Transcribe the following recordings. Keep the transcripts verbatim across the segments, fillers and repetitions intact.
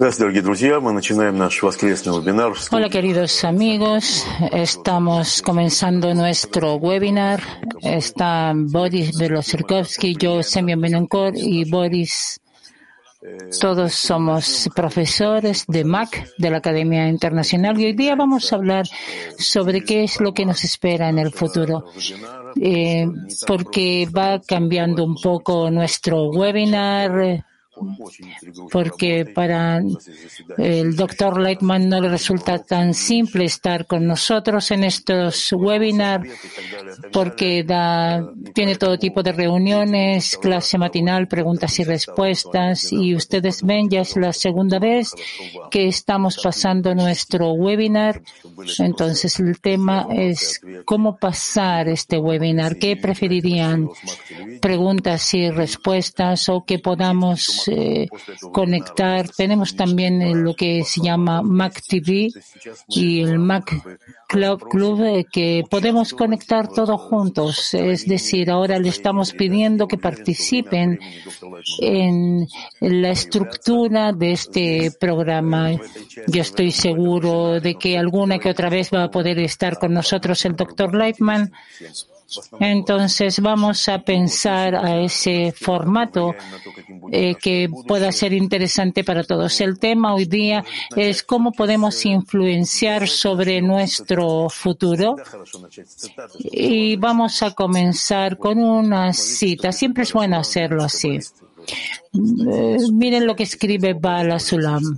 Hola, queridos amigos. Estamos comenzando nuestro webinar. Está Boris Belosirkovsky, yo, Semyon Benenkor y Boris. Todos somos profesores de M A C, de la Academia Internacional, y hoy día vamos a hablar sobre qué es lo que nos espera en el futuro. Eh, porque va cambiando un poco nuestro webinar, porque para el doctor Lightman no le resulta tan simple estar con nosotros en estos webinars, porque da, tiene todo tipo de reuniones, clase matinal, preguntas y respuestas, y ustedes ven, ya es la segunda vez que estamos pasando nuestro webinar. Entonces el tema es cómo pasar este webinar, qué preferirían, preguntas y respuestas, o que podamos Eh, conectar. Tenemos también eh, lo que se llama M A C T V y el M A C Club, Club eh, que podemos conectar todos juntos. Es decir, ahora le estamos pidiendo que participen en la estructura de este programa. Yo estoy seguro de que alguna que otra vez va a poder estar con nosotros el doctor Lightman. Entonces vamos a pensar a ese formato eh, que pueda ser interesante para todos. El tema hoy día es cómo podemos influenciar sobre nuestro futuro, y vamos a comenzar con una cita. Siempre es bueno hacerlo así. Eh, miren lo que escribe Bala Sulam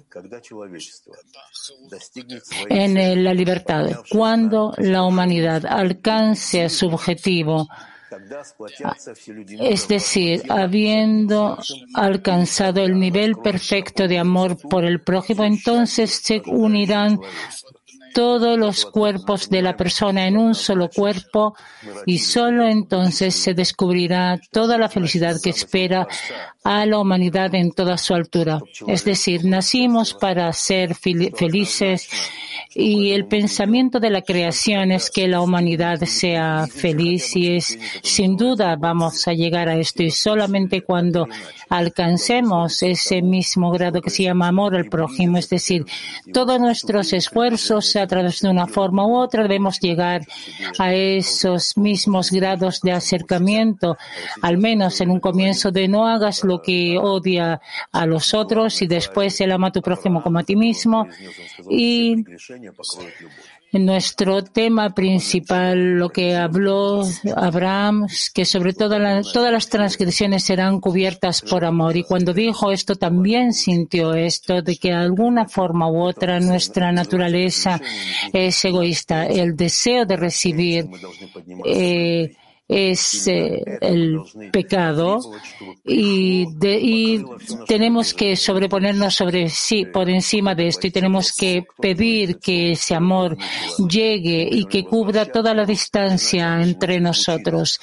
en eh, La Libertad. Cuando la humanidad alcance su objetivo, es decir, habiendo alcanzado el nivel perfecto de amor por el prójimo, entonces se unirán todos los cuerpos de la persona en un solo cuerpo, y solo entonces se descubrirá toda la felicidad que espera a la humanidad en toda su altura. Es decir, nacimos para ser felices, y el pensamiento de la creación es que la humanidad sea feliz, y es sin duda vamos a llegar a esto, y solamente cuando alcancemos ese mismo grado que se llama amor al prójimo, es decir, todos nuestros esfuerzos a través de una forma u otra debemos llegar a esos mismos grados de acercamiento, al menos en un comienzo, de no hagas lo que odia a los otros, y después el ama a tu prójimo como a ti mismo. Y nuestro tema principal, lo que habló Abraham, que sobre todo la, todas las transgresiones serán cubiertas por amor. Y cuando dijo esto, también sintió esto, de que de alguna forma u otra nuestra naturaleza es egoísta. El deseo de recibir eh, es eh, el pecado, y, de, y tenemos que sobreponernos sobre sí, por encima de esto, y tenemos que pedir que ese amor llegue y que cubra toda la distancia entre nosotros.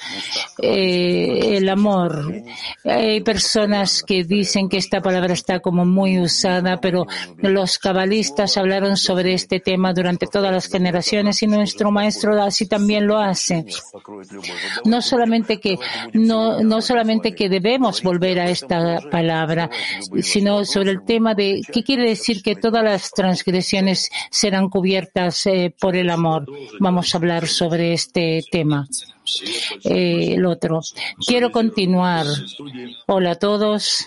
Eh, el amor. Hay personas que dicen que esta palabra está como muy usada, pero los cabalistas hablaron sobre este tema durante todas las generaciones, y nuestro maestro así también lo hace. No solamente que no, no solamente que debemos volver a esta palabra, sino sobre el tema de qué quiere decir que todas las transgresiones serán cubiertas eh, por el amor. Vamos a hablar sobre este tema. Eh, el otro. Quiero continuar. Hola a todos.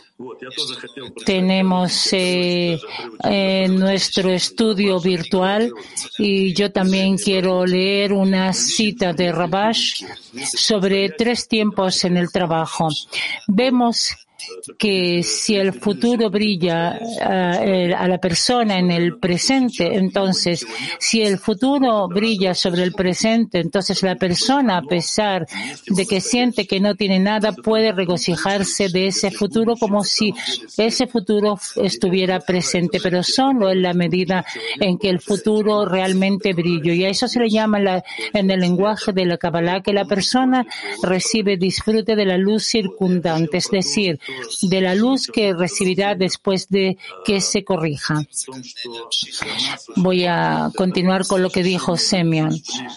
Tenemos eh, eh, nuestro estudio virtual, y yo también quiero leer una cita de Rabash sobre tres tiempos en el trabajo. Vemos que si el futuro brilla a, a la persona en el presente, entonces, si el futuro brilla sobre el presente, entonces la persona, a pesar de que siente que no tiene nada, puede regocijarse de ese futuro como si ese futuro estuviera presente, pero solo en la medida en que el futuro realmente brilla. Y a eso se le llama la, en el lenguaje de la Kabbalah, que la persona recibe disfrute de la luz circundante, es decir, de la luz que recibirá después de que se corrija. Voy a continuar con lo que dijo Semyon,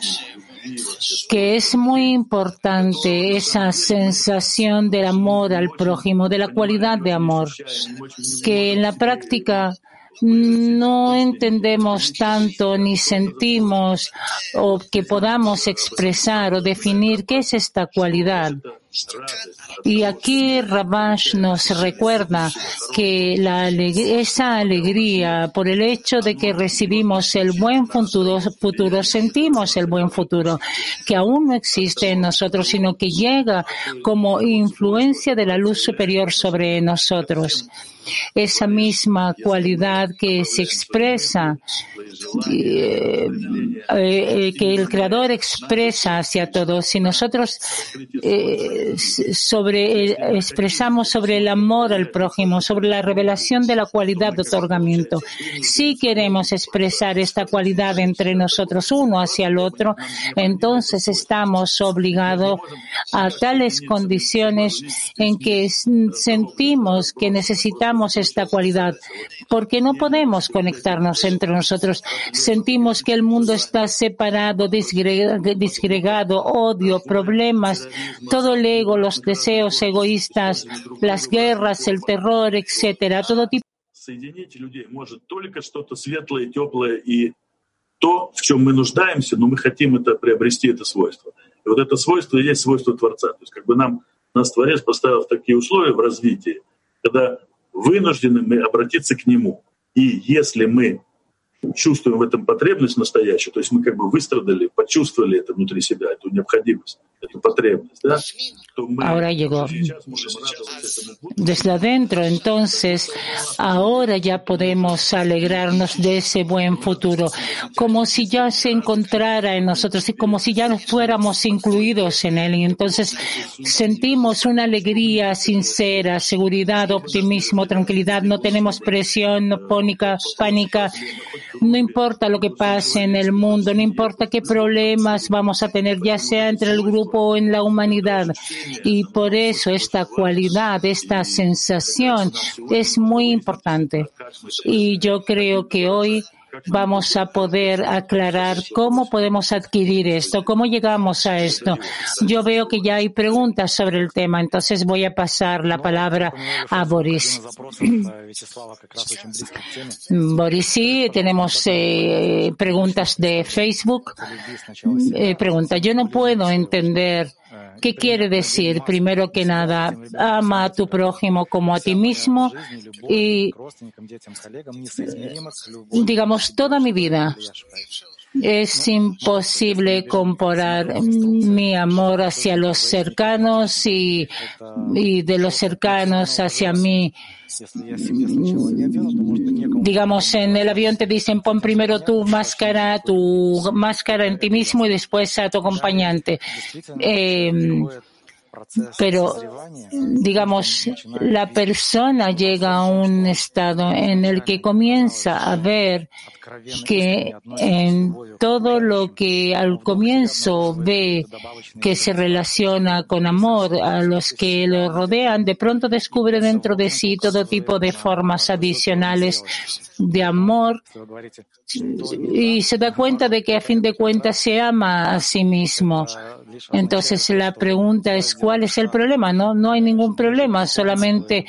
que es muy importante esa sensación del amor al prójimo, de la cualidad de amor, que en la práctica no entendemos tanto ni sentimos o que podamos expresar o definir qué es esta cualidad. Y aquí Rabash nos recuerda que la aleg- esa alegría por el hecho de que recibimos el buen futuro, futuro, sentimos el buen futuro, que aún no existe en nosotros, sino que llega como influencia de la luz superior sobre nosotros. Esa misma cualidad que se expresa, eh, eh, que el Creador expresa hacia todos. Si nosotros eh, sobre, eh, expresamos sobre el amor al prójimo, sobre la revelación de la cualidad de otorgamiento, si queremos expresar esta cualidad entre nosotros uno hacia el otro, entonces estamos obligados a tales condiciones en que sentimos que necesitamos esta cualidad, porque no podemos conectarnos entre nosotros. Sentimos que el mundo está separado, disgregado, odio, problemas, todo el ego, los deseos egoístas, las guerras, el terror, etcétera, todo tipo. Соединить людей может только что-то светлое, теплое и то, в чем мы нуждаемся, но мы хотим это приобрести, это свойство. И вот это свойство и есть свойство Творца. То есть как бы нам, нас Творец поставил в такие условия в развитии, когда вынуждены мы обратиться к Нему. И если мы чувствуем в этом потребность настоящую, то есть мы как бы выстрадали, почувствовали это внутри себя, эту необходимость, эту потребность, да, то мы ahora llegó сейчас можем радоваться этому. Desde adentro, entonces, ahora ya podemos alegrarnos de ese buen futuro, como si ya se encontrara en nosotros y como si ya fuéramos incluidos en él. Y entonces sentimos una alegría sincera, seguridad, optimismo, tranquilidad. No tenemos presión, no pánica, pánica. No importa lo que pase en el mundo, no importa qué problemas vamos a tener, ya sea entre el grupo o en la humanidad. Y por eso esta cualidad, esta sensación es muy importante. Y yo creo que hoy vamos a poder aclarar cómo podemos adquirir esto, cómo llegamos a esto. Yo veo que ya hay preguntas sobre el tema, entonces voy a pasar la palabra a Boris. Boris, sí, tenemos eh, preguntas de Facebook. Eh, pregunta, yo no puedo entender ¿qué quiere decir? Primero que nada, ama a tu prójimo como a ti mismo y, digamos, toda mi vida es imposible comparar mi amor hacia los cercanos y, y de los cercanos hacia mí. Digamos, en el avión te dicen pon primero tu máscara, tu máscara en ti mismo y después a tu acompañante. Eh, Pero, digamos, la persona llega a un estado en el que comienza a ver que en todo lo que al comienzo ve que se relaciona con amor a los que lo rodean, de pronto descubre dentro de sí todo tipo de formas adicionales de amor y se da cuenta de que a fin de cuentas se ama a sí mismo. Entonces la pregunta es ¿cuál es el problema? No, no hay ningún problema, solamente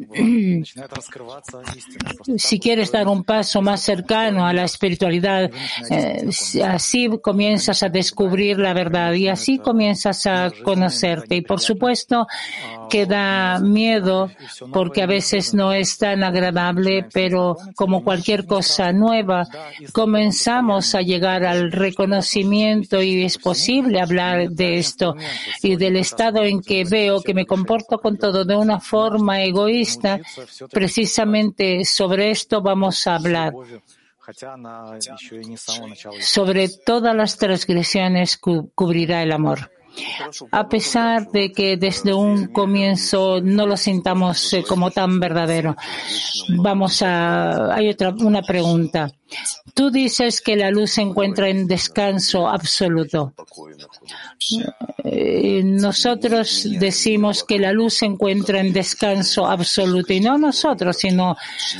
si quieres dar un paso más cercano a la espiritualidad, eh, así comienzas a descubrir la verdad y así comienzas a conocerte. Y por supuesto que da miedo porque a veces no es tan agradable, pero como cualquier cosa nueva, comenzamos a llegar al reconocimiento y es posible hablar de esto y del estado en que veo que me comporto con todo de una forma egoísta. Precisamente sobre esto vamos a hablar. Sobre todas las transgresiones cu- cubrirá el amor. A pesar de que desde un comienzo no lo sintamos eh, como tan verdadero. Vamos a, hay otra, una pregunta. Tú dices que la luz se encuentra en descanso absoluto. Eh, nosotros decimos que la luz se encuentra en descanso absoluto, y no nosotros, sino,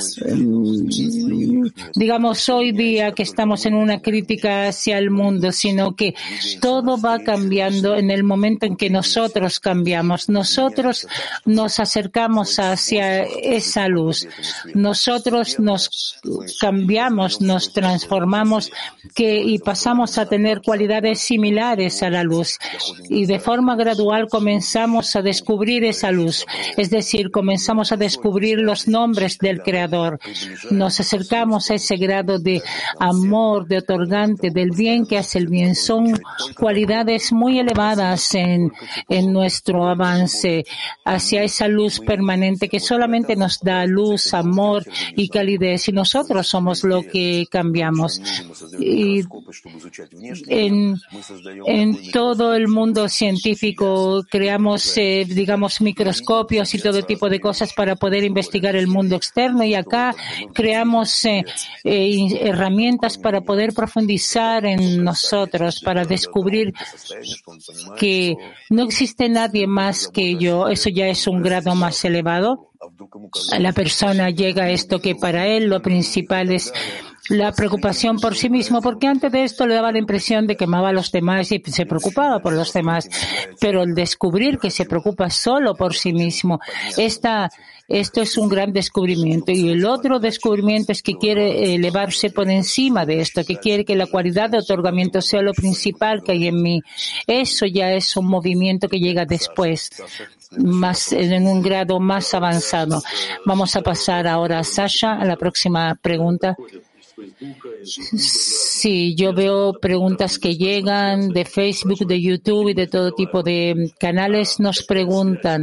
eh, digamos, hoy día que estamos en una crítica hacia el mundo, sino que todo va cambiando en el momento en que nosotros cambiamos. Nosotros nos acercamos hacia esa luz. Nosotros nos cambiamos, nos transformamos que, y pasamos a tener cualidades similares a la luz. Y de forma gradual comenzamos a descubrir esa luz. Es decir, comenzamos a descubrir los nombres del Creador. Nos acercamos a ese grado de amor, de otorgante, del bien que hace el bien. Son cualidades muy elevadas en, en nuestro avance hacia esa luz permanente que solamente nos da luz, amor y calidez. Y nosotros somos lo que cambiamos. Y en, en todo el mundo científico creamos, eh, digamos, microscopios y todo tipo de cosas para poder investigar el mundo externo, y acá creamos eh, eh, herramientas para poder profundizar en nosotros, para descubrir que no existe nadie más que yo. Eso ya es un grado más elevado. La persona llega a esto que para él lo principal es la preocupación por sí mismo, porque antes de esto le daba la impresión de que amaba a los demás y se preocupaba por los demás, pero el descubrir que se preocupa solo por sí mismo, esta, esto es un gran descubrimiento. Y el otro descubrimiento es que quiere elevarse por encima de esto, que quiere que la cualidad de otorgamiento sea lo principal que hay en mí. Eso ya es un movimiento que llega después, más en un grado más avanzado. Vamos a pasar ahora a Sasha, a la próxima pregunta. Sí, yo veo preguntas que llegan de Facebook, de YouTube y de todo tipo de canales. Nos preguntan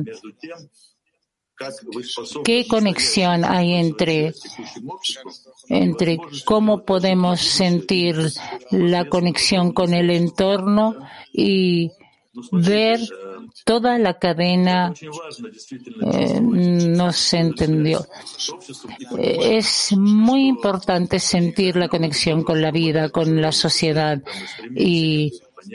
qué conexión hay entre, entre cómo podemos sentir la conexión con el entorno y ver toda la cadena. Eh, no se entendió. Eh, es muy importante sentir la conexión con la vida, con la sociedad, y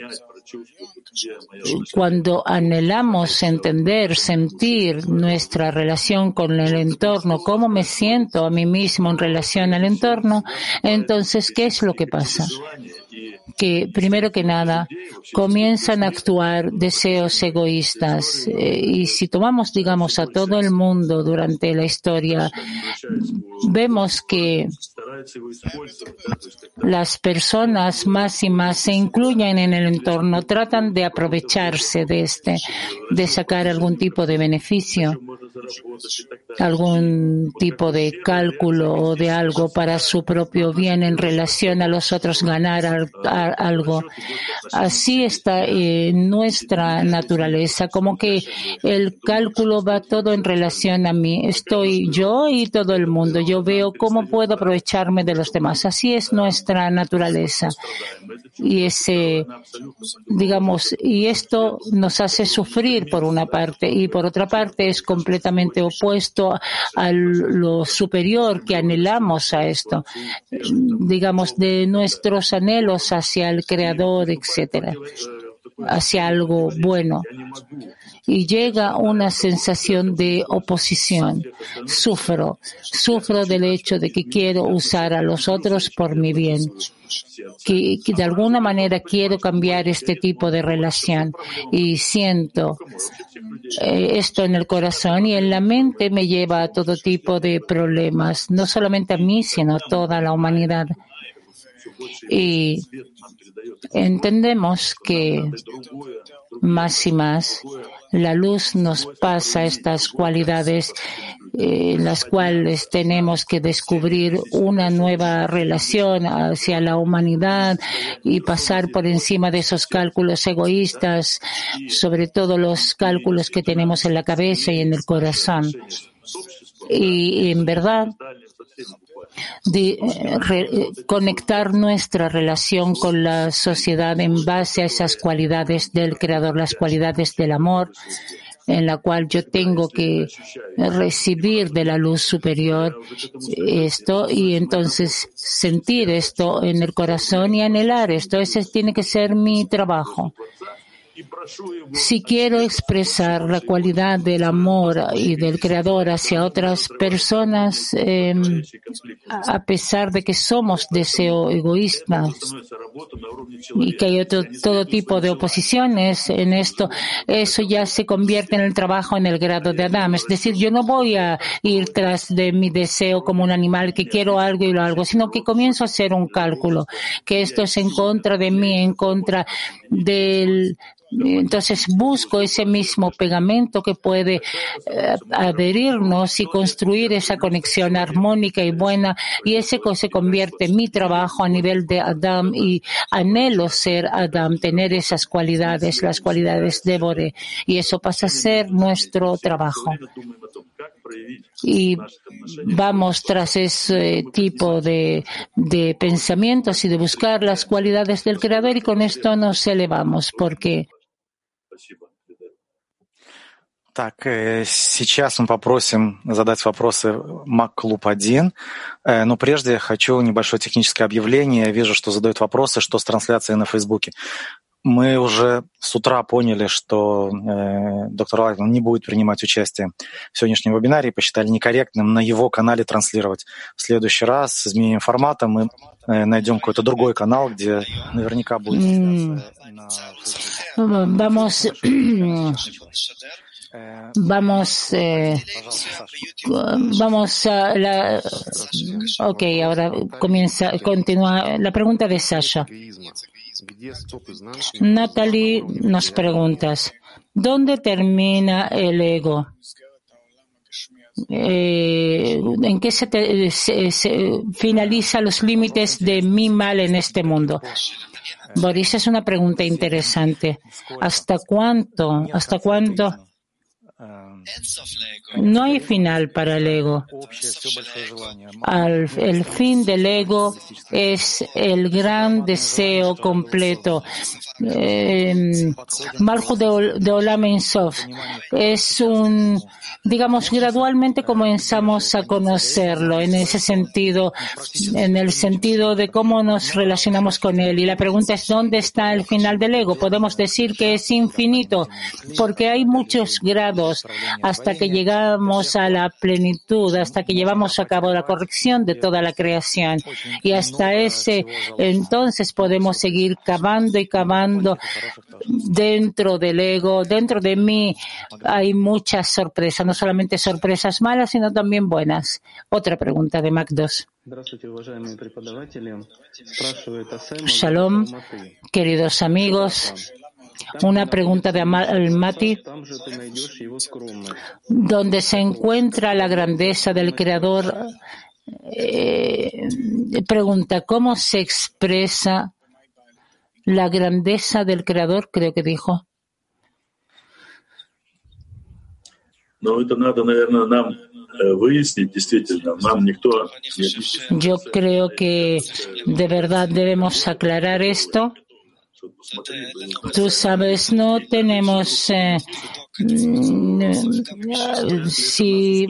cuando anhelamos entender, sentir nuestra relación con el entorno, cómo me siento a mí mismo en relación al entorno, entonces, ¿qué es lo que pasa? Que, primero que nada, comienzan a actuar deseos egoístas. Eh, y si tomamos, digamos, a todo el mundo durante la historia, vemos que las personas más y más se incluyen en el entorno, tratan de aprovecharse de este, de sacar algún tipo de beneficio, algún tipo de cálculo o de algo para su propio bien en relación a los otros, ganar a, a, algo. Así está eh, nuestra naturaleza, como que el cálculo va todo en relación a mí. Estoy yo y todo el mundo. Yo veo cómo puedo aprovecharme de los demás. Así es nuestra naturaleza. Y ese, digamos, y esto nos hace sufrir por una parte, y por otra parte es completamente opuesto a lo superior que anhelamos a esto, digamos, de nuestros anhelos hacia el Creador, etcétera, hacia algo bueno. Y llega una sensación de oposición. Sufro, sufro del hecho de que quiero usar a los otros por mi bien. Que, que de alguna manera quiero cambiar este tipo de relación, y siento eh, esto en el corazón, y en la mente me lleva a todo tipo de problemas, no solamente a mí, sino a toda la humanidad. Y entendemos que más y más la luz nos pasa estas cualidades eh, en las cuales tenemos que descubrir una nueva relación hacia la humanidad y pasar por encima de esos cálculos egoístas, sobre todo los cálculos que tenemos en la cabeza y en el corazón. Y, y en verdad, de re, conectar nuestra relación con la sociedad en base a esas cualidades del Creador, las cualidades del amor, en la cual yo tengo que recibir de la luz superior esto y entonces sentir esto en el corazón y anhelar esto. Ese tiene que ser mi trabajo. Si quiero expresar la cualidad del amor y del Creador hacia otras personas, eh, a pesar de que somos deseo egoístas y que hay otro, todo tipo de oposiciones en esto, eso ya se convierte en el trabajo en el grado de Adam. Es decir, yo no voy a ir tras de mi deseo como un animal que quiero algo y lo hago, sino que comienzo a hacer un cálculo, que esto es en contra de mí, en contra del... Entonces busco ese mismo pegamento que puede eh, adherirnos y construir esa conexión armónica y buena, y ese se convierte en mi trabajo a nivel de Adam y anhelo ser Adam, tener esas cualidades, las cualidades de Boré, y eso pasa a ser nuestro trabajo. Y vamos tras ese tipo de, de pensamientos y de buscar las cualidades del Creador, y con esto nos elevamos, porque Так, сейчас мы попросим задать вопросы Мак-клуб один, но прежде хочу небольшое техническое объявление. Я вижу, что задают вопросы, что с трансляцией на Фейсбуке. Мы уже с утра поняли, что э, доктор Лайтман не будет принимать участие в сегодняшнем вебинаре и посчитали некорректным на его канале транслировать. В следующий раз с изменением формата мы э, найдем какой-то другой канал, где наверняка будет трансляция на Vamos, vamos, eh, vamos a la, ok, ahora comienza, continúa la pregunta de Sasha. Natalie nos pregunta, ¿dónde termina el ego? Eh, ¿En qué se, te, se, se finaliza los límites de mi mal en este mundo? Boris, es una pregunta interesante. ¿Hasta cuánto? ¿Hasta cuánto? No hay final para el ego. Al, el fin del ego es el gran deseo completo. Eh, Malchut de, de Olam Ein Sof es un, digamos, gradualmente comenzamos a conocerlo en ese sentido, en el sentido de cómo nos relacionamos con él. Y la pregunta es, ¿dónde está el final del ego? Podemos decir que es infinito, porque hay muchos grados hasta que llegamos a la plenitud, hasta que llevamos a cabo la corrección de toda la creación. Y hasta ese entonces podemos seguir cavando y cavando dentro del ego. Dentro de mí hay muchas sorpresas, no solamente sorpresas malas, sino también buenas. Otra pregunta de Mac dos. Shalom, queridos amigos. Una pregunta de Al-Mati. ¿Dónde se encuentra la grandeza del Creador? Eh, pregunta, ¿cómo se expresa la grandeza del Creador? Creo que dijo. No, это надо, наверное, нам выяснить, действительно. Нам никто... Yo creo que de verdad debemos aclarar esto. Tú sabes, no tenemos eh, si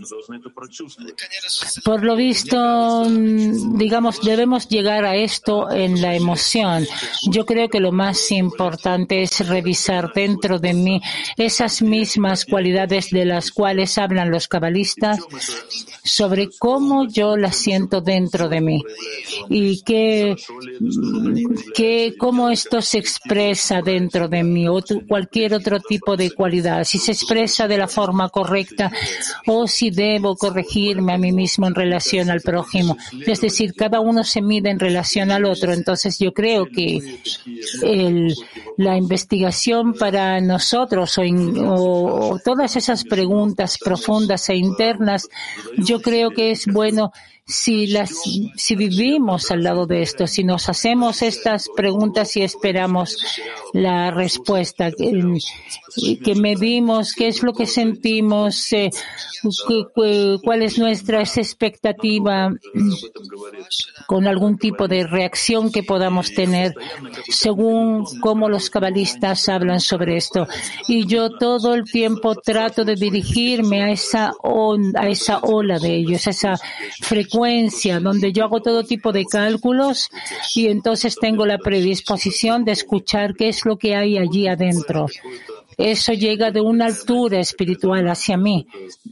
por lo visto, digamos, debemos llegar a esto en la emoción. Yo creo que lo más importante es revisar dentro de mí esas mismas cualidades de las cuales hablan los cabalistas, sobre cómo yo las siento dentro de mí y que, que cómo esto se expresa dentro de mí o cualquier otro tipo de cualidad, si se expresa de la forma correcta o si debo corregirme a mí mismo en relación al prójimo. Es decir, cada uno se mide en relación al otro. Entonces yo creo que el, la investigación para nosotros o, in, o, o todas esas preguntas profundas e internas, yo creo que es bueno si las, si vivimos al lado de esto, si nos hacemos estas preguntas y esperamos la respuesta, que, que medimos qué es lo que sentimos, eh, cuál es nuestra expectativa con algún tipo de reacción que podamos tener según cómo los cabalistas hablan sobre esto. Y yo todo el tiempo trato de dirigirme a esa onda, a esa ola de ellos, a esa frecuencia donde yo hago todo tipo de cálculos y entonces tengo la predisposición de escuchar qué es lo que hay allí adentro. Eso llega de una altura espiritual hacia mí.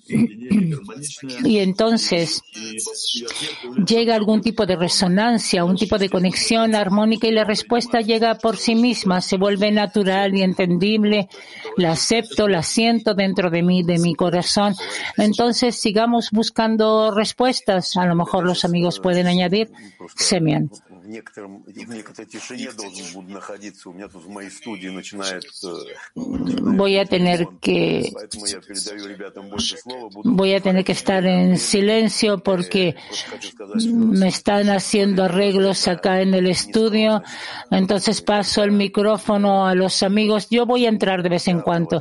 Y entonces llega algún tipo de resonancia, un tipo de conexión armónica y la respuesta llega por sí misma, se vuelve natural y entendible. La acepto, la siento dentro de mí, de mi corazón. Entonces sigamos buscando respuestas. A lo mejor los amigos pueden añadir. Semyon. Voy a tener que voy a tener que estar en silencio porque me están haciendo arreglos acá en el estudio. Entonces paso el micrófono a los amigos. Yo voy a entrar de vez en cuando.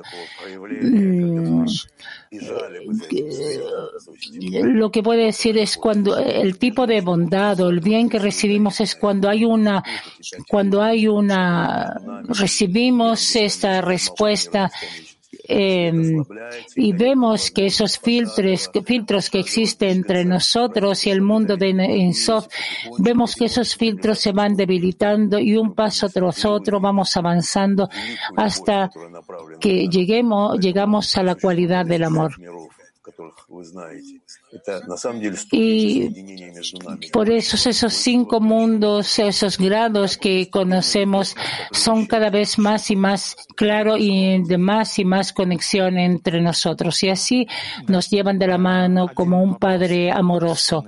Lo que puedo decir es cuando el tipo de bondad o el bien que recibimos es cuando hay una, cuando hay una, recibimos esta respuesta eh, y vemos que esos filtros, que filtros que existen entre nosotros y el mundo de Ein Sof, vemos que esos filtros se van debilitando y un paso tras otro vamos avanzando hasta que lleguemos, llegamos a la cualidad del amor. Y por eso esos cinco mundos, esos grados que conocemos son cada vez más y más claros y de más y más conexión entre nosotros. Y así nos llevan de la mano como un padre amoroso.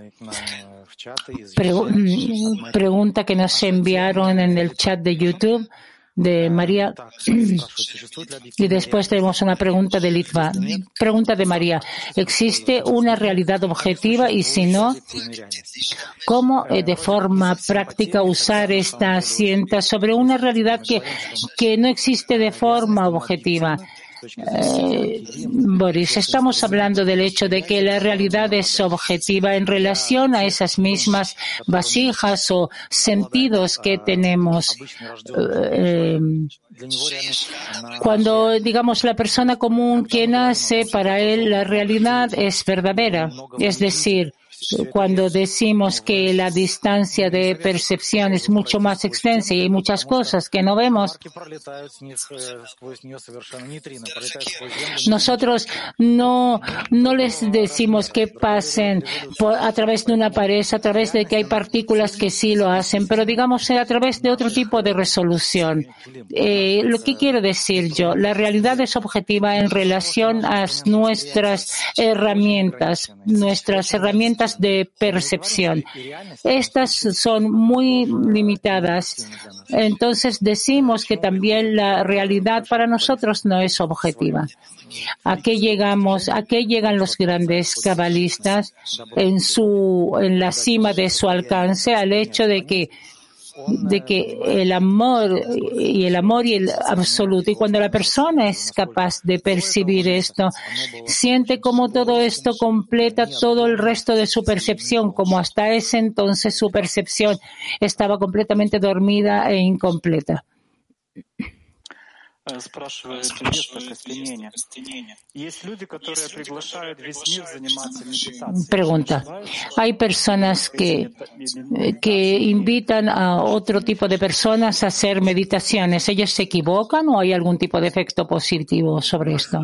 Pregu- pregunta que nos enviaron en el chat de YouTube de María. Y después tenemos una pregunta de Litva. Pregunta de María. ¿Existe una realidad objetiva? Y si no, ¿cómo eh, de forma práctica usar esta cinta sobre una realidad que, que no existe de forma objetiva? Eh, Boris, estamos hablando del hecho de que la realidad es objetiva en relación a esas mismas vasijas o sentidos que tenemos. Eh, cuando, digamos, la persona común que nace, para él la realidad es verdadera. Es decir, cuando decimos que la distancia de percepción es mucho más extensa y hay muchas cosas que no vemos, nosotros no, no les decimos que pasen por, a través de una pared, a través de que hay partículas que sí lo hacen, pero digamos a través de otro tipo de resolución. Eh, lo que quiero decir yo, la realidad es objetiva en relación a nuestras herramientas, nuestras herramientas de percepción. Estas son muy limitadas. Entonces decimos que también la realidad para nosotros no es objetiva. ¿A qué llegamos? ¿A qué llegan los grandes cabalistas en su, en la cima de su alcance? Al hecho de que de que el amor y el amor y el absoluto, y cuando la persona es capaz de percibir esto, siente como todo esto completa todo el resto de su percepción, como hasta ese entonces su percepción estaba completamente dormida e incompleta. Спрашивает Веста Костененя. Есть люди, которые приглашают весь мир заниматься медитацией. Pregunta. Hay personas que, que invitan a otro tipo de personas a hacer meditaciones. ¿Ellos se equivocan o hay algún tipo de efecto positivo sobre esto?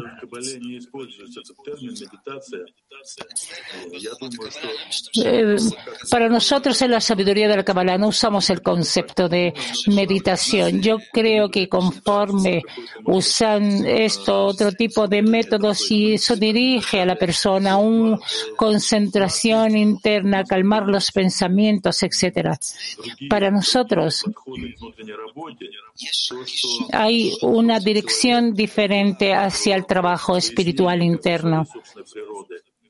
Eh, para nosotros en la sabiduría de la Kabbalah no usamos el concepto de meditación. Yo creo que conforme usan esto, otro tipo de métodos, y eso dirige a la persona a una concentración interna, a calmar los pensamientos, etcétera. Para nosotros hay una dirección diferente hacia el trabajo espiritual interno.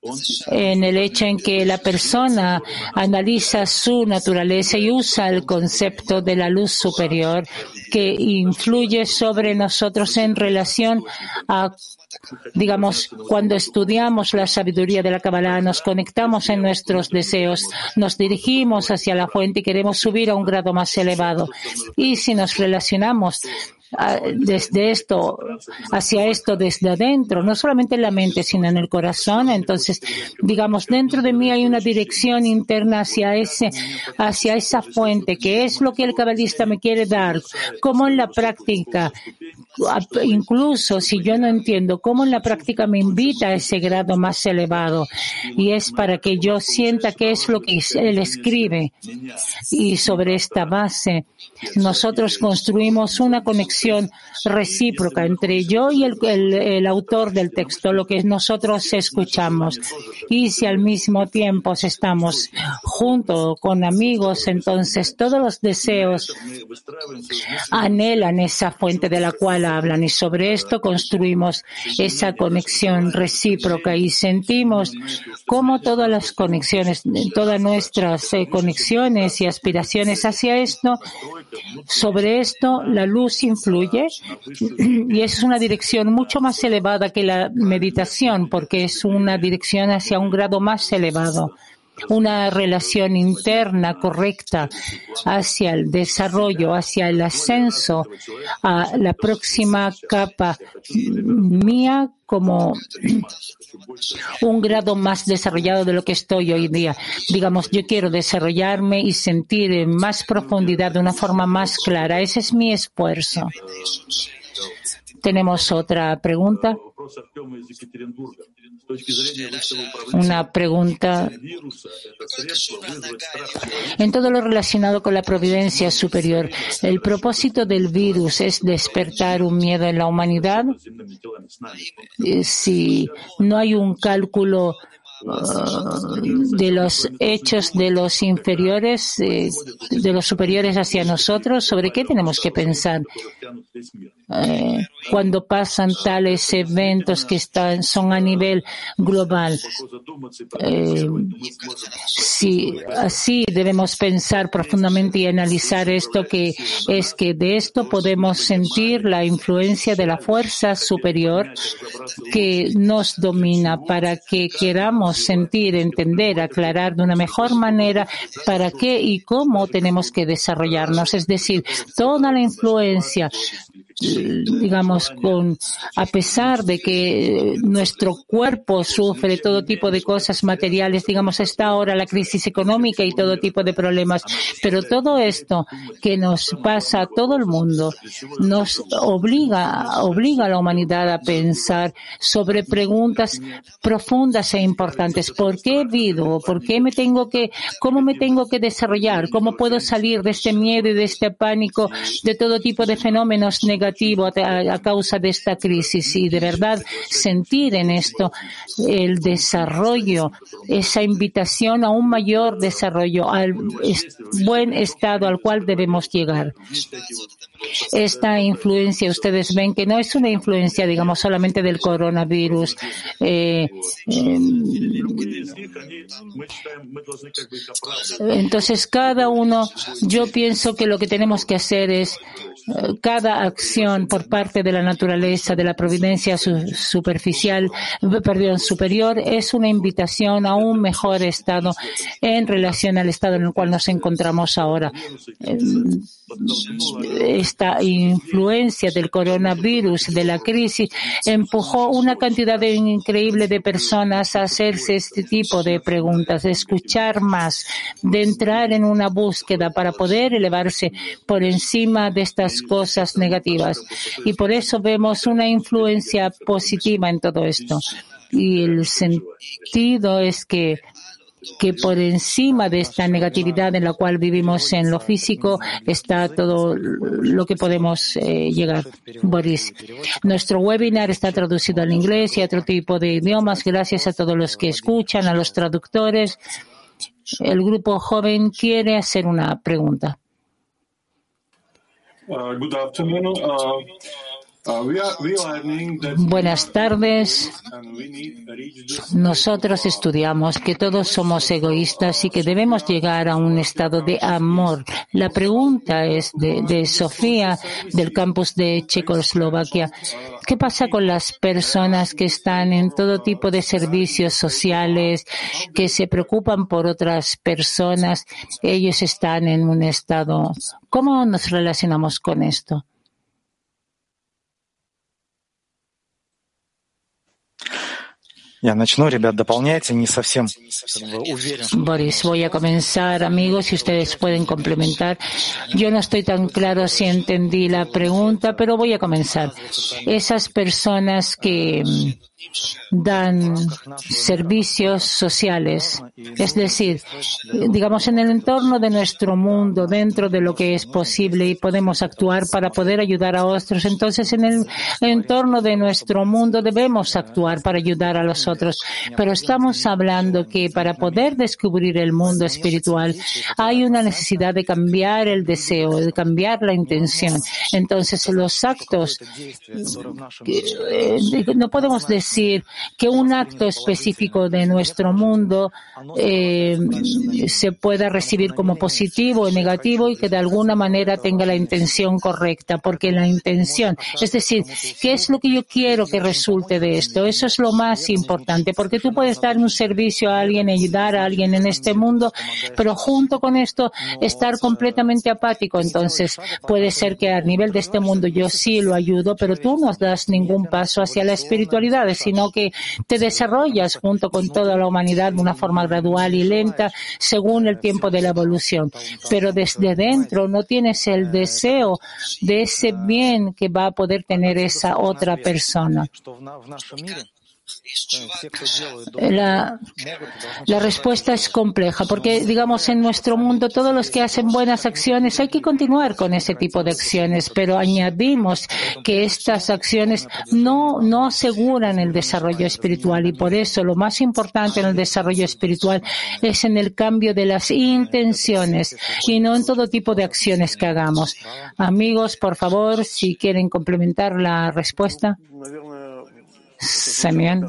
en el hecho en que la persona analiza su naturaleza y usa el concepto de la luz superior que influye sobre nosotros en relación a, digamos, cuando estudiamos la sabiduría de la Kabbalah, nos conectamos en nuestros deseos, nos dirigimos hacia la fuente y queremos subir a un grado más elevado. Y si nos relacionamos desde esto, hacia esto desde adentro, no solamente en la mente, sino en el corazón, entonces, digamos, dentro de mí hay una dirección interna hacia ese, hacia esa fuente, que es lo que el cabalista me quiere dar, como en la práctica, incluso si yo no entiendo cómo en la práctica me invita a ese grado más elevado, y es para que yo sienta qué es lo que él escribe, y sobre esta base nosotros construimos una conexión recíproca entre yo y el, el, el autor del texto, lo que nosotros escuchamos. Y si al mismo tiempo estamos junto con amigos, entonces todos los deseos anhelan esa fuente de la cual hablan, y sobre esto construimos esa conexión recíproca y sentimos cómo todas las conexiones, todas nuestras eh, conexiones y aspiraciones hacia esto, sobre esto la luz influye, y es una dirección mucho más elevada que la meditación, porque es una dirección hacia un grado más elevado, una relación interna correcta hacia el desarrollo, hacia el ascenso a la próxima capa mía como un grado más desarrollado de lo que estoy hoy día. Digamos, yo quiero desarrollarme y sentir en más profundidad de una forma más clara. Ese es mi esfuerzo. Tenemos otra pregunta. Una pregunta. En todo lo relacionado con la providencia superior, ¿el propósito del virus es despertar un miedo en la humanidad? Si no hay un cálculo Uh, de los hechos de los inferiores, eh, de los superiores hacia nosotros, ¿sobre qué tenemos que pensar? Eh, cuando pasan tales eventos que están, son a nivel global. Eh, si así debemos pensar profundamente y analizar esto, que es que de esto podemos sentir la influencia de la fuerza superior que nos domina para que queramos sentir, entender, aclarar de una mejor manera para qué y cómo tenemos que desarrollarnos. Es decir, toda la influencia, digamos, con, a pesar de que nuestro cuerpo sufre todo tipo de cosas materiales, digamos, está ahora la crisis económica y todo tipo de problemas, pero todo esto que nos pasa a todo el mundo nos obliga, obliga a la humanidad a pensar sobre preguntas profundas e importantes. ¿Por qué vivo? ¿Por qué me tengo que, cómo me tengo que desarrollar? ¿Cómo puedo salir de este miedo y de este pánico, de todo tipo de fenómenos negativos a, a causa de esta crisis? Y de verdad sentir en esto el desarrollo, esa invitación a un mayor desarrollo, al buen estado al cual debemos llegar. Esta influencia, ustedes ven que no es una influencia, digamos, solamente del coronavirus. Eh, eh, entonces, cada uno, yo pienso que lo que tenemos que hacer es eh, cada acción por parte de la naturaleza, de la providencia su, superficial, perdón, superior, es una invitación a un mejor estado en relación al estado en el cual nos encontramos ahora. Eh, esta influencia del coronavirus, de la crisis, empujó una cantidad de, increíble de personas a hacerse este tipo de preguntas, de escuchar más, de entrar en una búsqueda para poder elevarse por encima de estas cosas negativas. Y por eso vemos una influencia positiva en todo esto. Y el sentido es que que por encima de esta negatividad en la cual vivimos en lo físico está todo lo que podemos eh, llegar. Boris, nuestro webinar está traducido al inglés y a otro tipo de idiomas. Gracias a todos los que escuchan, a los traductores. El grupo joven quiere hacer una pregunta. Uh, good afternoon. Uh, Buenas tardes. Nosotros estudiamos que todos somos egoístas y que debemos llegar a un estado de amor. La pregunta es de, de Sofía, del campus de Checoslovaquia. ¿Qué pasa con las personas que están en todo tipo de servicios sociales, que se preocupan por otras personas? Ellos están en un estado. ¿Cómo nos relacionamos con esto? Я начну, ребят, дополняйте, не совсем как бы уверен. Boris, voy a comenzar, amigos, y ustedes pueden complementar. Yo no estoy tan claro si entendí la pregunta, pero voy a comenzar. Esas personas que dan servicios sociales, es decir, digamos en el entorno de nuestro mundo, dentro de lo que es posible y podemos actuar para poder ayudar a otros. Entonces, en el entorno de nuestro mundo debemos actuar para ayudar a los otros. Pero estamos hablando que para poder descubrir el mundo espiritual hay una necesidad de cambiar el deseo, de cambiar la intención. Entonces, los actos, no podemos decir que un acto específico de nuestro mundo eh, se pueda recibir como positivo o negativo y que de alguna manera tenga la intención correcta, porque la intención, es decir, ¿qué es lo que yo quiero que resulte de esto? Eso es lo más importante, porque tú puedes dar un servicio a alguien, ayudar a alguien en este mundo, pero junto con esto estar completamente apático. Entonces puede ser que a nivel de este mundo yo sí lo ayudo, pero tú no das ningún paso hacia la espiritualidad, sino que te desarrollas junto con toda la humanidad de una forma gradual y lenta según el tiempo de la evolución. Pero desde dentro no tienes el deseo de ese bien que va a poder tener esa otra persona. La, la respuesta es compleja porque, digamos, en nuestro mundo todos los que hacen buenas acciones hay que continuar con ese tipo de acciones, pero añadimos que estas acciones no, no aseguran el desarrollo espiritual y por eso lo más importante en el desarrollo espiritual es en el cambio de las intenciones y no en todo tipo de acciones que hagamos. Amigos, por favor, si quieren complementar la respuesta. Semyon.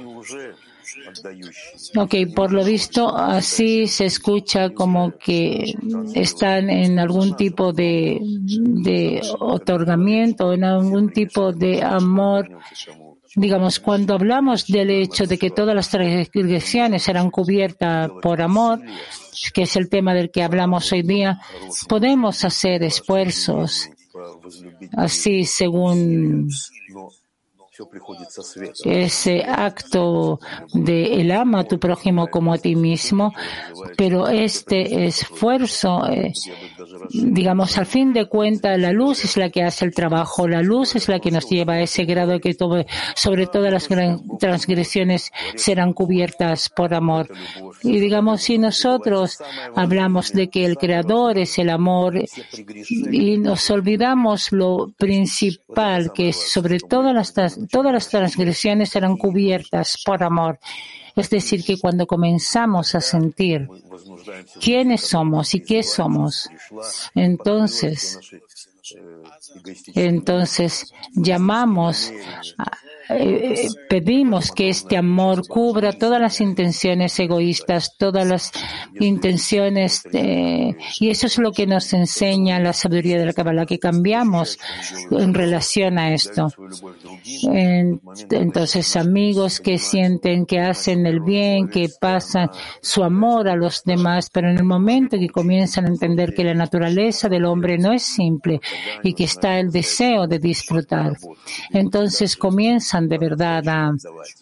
Ok, por lo visto, así se escucha como que están en algún tipo de, de otorgamiento, en algún tipo de amor. Digamos, cuando hablamos del hecho de que todas las transgresiones serán cubiertas por amor, que es el tema del que hablamos hoy día, podemos hacer esfuerzos así según ese acto de el ama a tu prójimo como a ti mismo, pero este esfuerzo, eh, digamos, al fin de cuentas, la luz es la que hace el trabajo, la luz es la que nos lleva a ese grado de que todo, sobre todas las transgresiones serán cubiertas por amor. Y digamos, si nosotros hablamos de que el Creador es el amor y nos olvidamos lo principal, que es sobre todas las Todas las transgresiones serán cubiertas por amor. Es decir, que cuando comenzamos a sentir quiénes somos y qué somos, entonces, entonces llamamos, eh, pedimos que este amor cubra todas las intenciones egoístas, todas las intenciones, de, y eso es lo que nos enseña la sabiduría de la Kabbalah, que cambiamos en relación a esto. Entonces, amigos que sienten que hacen el bien, que pasan su amor a los demás, pero en el momento que comienzan a entender que la naturaleza del hombre no es simple y que está el deseo de disfrutar, entonces comienzan de verdad a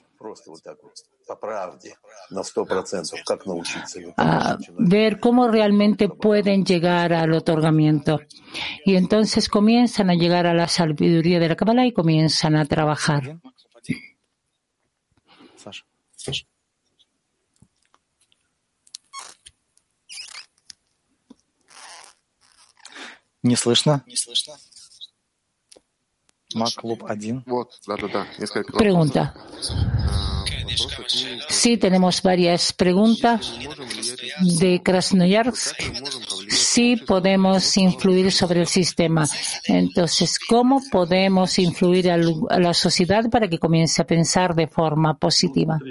a ver cómo realmente pueden llegar al otorgamiento. Y entonces comienzan a llegar a la sabiduría de la Kabbalah y comienzan a trabajar. Не слышно? Мак-клуб один. Pregunta. Sí, tenemos varias preguntas de Krasnoyarsk. Si sí podemos influir sobre el sistema. Entonces, ¿cómo podemos influir a la sociedad para que comience a pensar de forma positiva?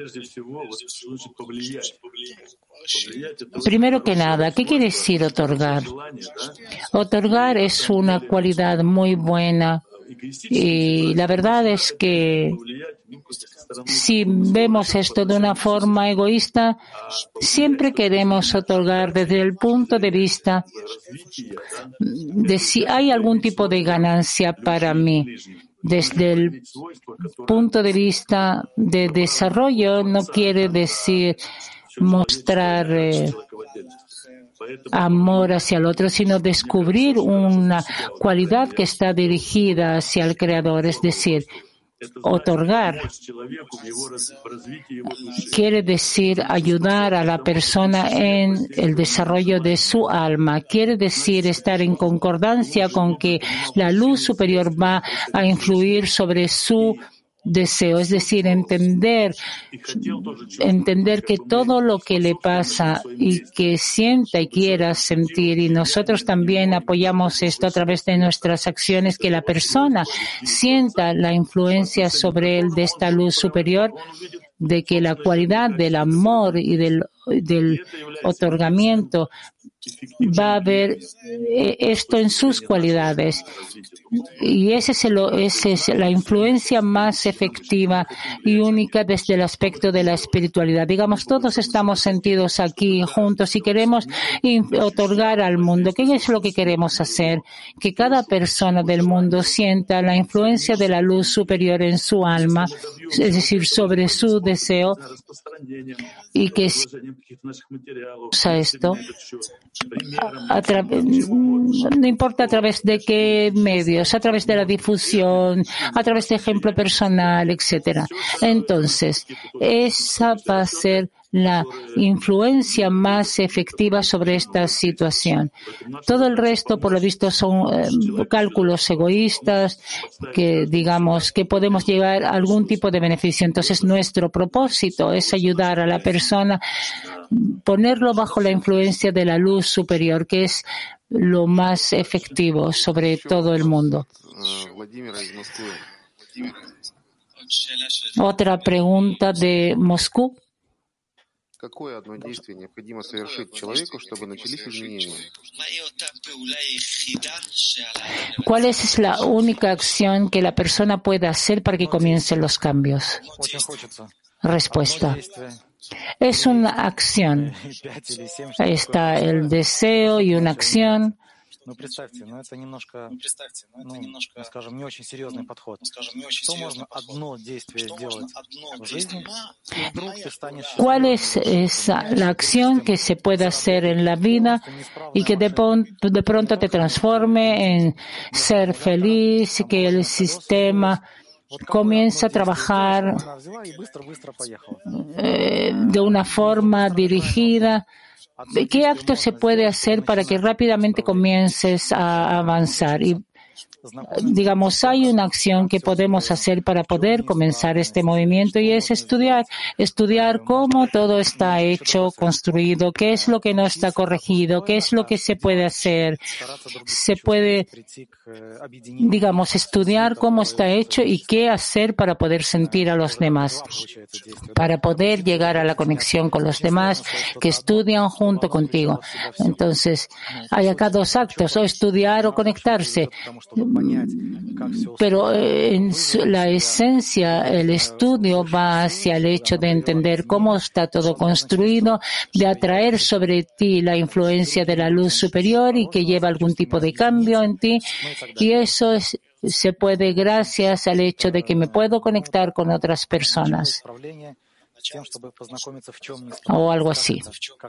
Primero que nada, ¿qué quiere decir otorgar? Otorgar es una cualidad muy buena y la verdad es que si vemos esto de una forma egoísta, siempre queremos otorgar desde el punto de vista de si hay algún tipo de ganancia para mí. Desde el punto de vista de desarrollo, no quiere decir mostrar eh, amor hacia el otro, sino descubrir una cualidad que está dirigida hacia el Creador, es decir, otorgar quiere decir ayudar a la persona en el desarrollo de su alma. Quiere decir estar en concordancia con que la luz superior va a influir sobre su deseo, es decir, entender, entender que todo lo que le pasa y que sienta y quiera sentir, y nosotros también apoyamos esto a través de nuestras acciones, que la persona sienta la influencia sobre él de esta luz superior, de que la cualidad del amor y del, del otorgamiento va a ver esto en sus cualidades. Y esa es, el, ese es la influencia más efectiva y única desde el aspecto de la espiritualidad. Digamos, todos estamos sentidos aquí juntos y queremos otorgar al mundo. ¿Qué es lo que queremos hacer? Que cada persona del mundo sienta la influencia de la luz superior en su alma, es decir, sobre su deseo, y que usa esto, a, a no importa a través de qué medios, a través de la difusión, a través de ejemplo personal, etcétera. Entonces, esa va a ser la influencia más efectiva sobre esta situación. Todo el resto, por lo visto, son eh, cálculos egoístas que, digamos, que podemos llevar a algún tipo de beneficio. Entonces, nuestro propósito es ayudar a la persona, ponerlo bajo la influencia de la luz superior, que es lo más efectivo sobre todo el mundo. Otra pregunta de Moscú. ¿Cuál es la única acción que la persona puede hacer para que comiencen los cambios? Respuesta. Es una acción. Ahí está el deseo y una acción. Ну, представьте, ну, это немножко, ну, скажем, не очень серьезный подход. Что можно одно действие сделать в жизни, и вдруг ты станешь... ¿Cuál es esa, la acción que se puede hacer en la vida y que de, de pronto te transforme en ser feliz y que el sistema comienza a trabajar eh, de una forma dirigida? ¿Qué acto se puede hacer para que rápidamente comiences a avanzar? Y, digamos, hay una acción que podemos hacer para poder comenzar este movimiento y es estudiar, estudiar cómo todo está hecho, construido, qué es lo que no está corregido, qué es lo que se puede hacer. Se puede, digamos, estudiar cómo está hecho y qué hacer para poder sentir a los demás, para poder llegar a la conexión con los demás que estudian junto contigo. Entonces, hay acá dos actos, o estudiar o conectarse. Pero en la esencia, el estudio va hacia el hecho de entender cómo está todo construido, de atraer sobre ti la influencia de la luz superior y que lleva algún tipo de cambio en ti. Y eso es, se puede gracias al hecho de que me puedo conectar con otras personas. O algo así.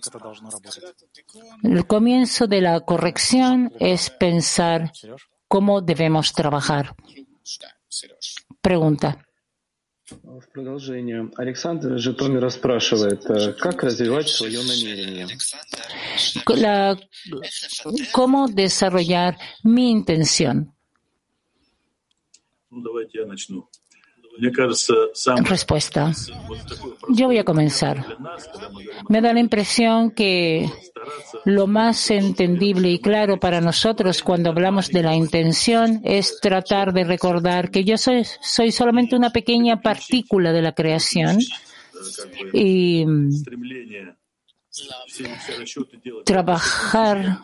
El comienzo de la corrección es pensar cómo debemos trabajar. Pregunta. В продолжение. Александр из Житомира спрашивает, как развивать свое намерение? La, ¿Cómo desarrollar mi intención? Respuesta. Yo voy a comenzar. Me da la impresión que lo más entendible y claro para nosotros cuando hablamos de la intención es tratar de recordar que yo soy, soy solamente una pequeña partícula de la creación y trabajar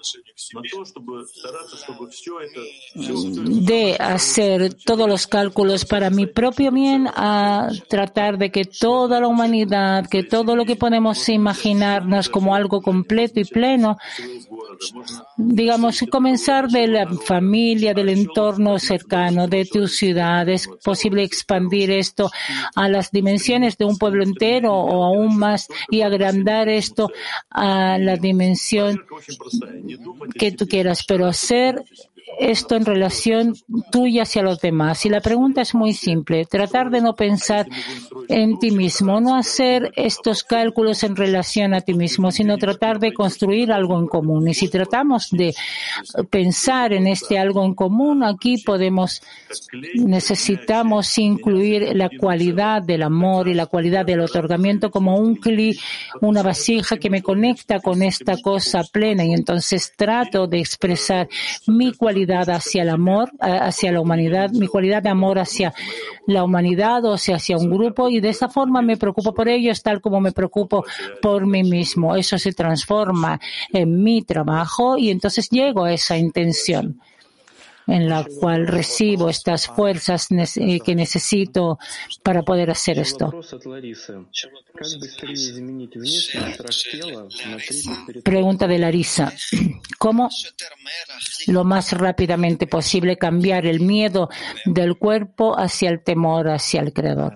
de hacer todos los cálculos para mi propio bien a tratar de que toda la humanidad, que todo lo que podemos imaginarnos como algo completo y pleno, digamos, comenzar de la familia, del entorno cercano, de tu ciudad. Es posible expandir esto a las dimensiones de un pueblo entero o aún más y agrandar esto a la dimensión que tú quieras, pero hacer esto en relación tuya hacia los demás. Y la pregunta es muy simple. Tratar de no pensar en ti mismo, no hacer estos cálculos en relación a ti mismo, sino tratar de construir algo en común. Y si tratamos de pensar en este algo en común, aquí podemos, necesitamos incluir la cualidad del amor y la cualidad del otorgamiento como un cli, una vasija que me conecta con esta cosa plena. Y entonces trato de expresar mi cualidad hacia el amor, hacia la humanidad, mi cualidad de amor hacia la humanidad o sea, hacia un grupo, y de esa forma me preocupo por ellos tal como me preocupo por mí mismo. Eso se transforma en mi trabajo y entonces llego a esa intención en la cual recibo estas fuerzas que necesito para poder hacer esto. Pregunta de Larisa. ¿Cómo lo más rápidamente posible cambiar el miedo del cuerpo hacia el temor hacia el Creador?